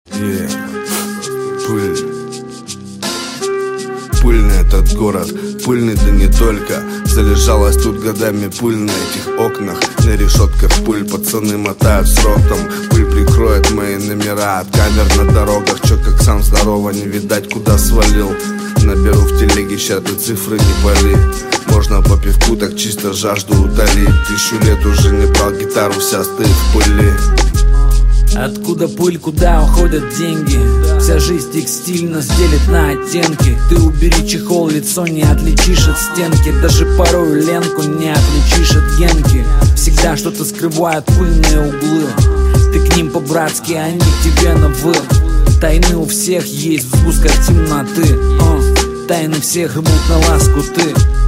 Пыль. Пыльный этот город, пыльный да не только. Залежалась тут годами пыль на этих окнах. На решетках пыль, пацаны мотают с ротом. Пыль прикроет мои номера от камер на дорогах. Чё, как сам здорово, не видать, куда свалил. Наберу в телеге, ща ты цифры не пали. Можно по пивку так чисто жажду утолить. 1000 лет уже не брал гитару, вся стоит в пыли. Откуда пыль, куда уходят деньги? Вся жизнь текстильно делит на оттенки. Ты убери чехол, лицо не отличишь от стенки. Даже порой ленку не отличишь от генки. Всегда что-то скрывают пыльные углы. Ты к ним по-братски, они к тебе на «вы». Тайны у всех есть в сгустках темноты. Тайны всех рвут на ласку ты.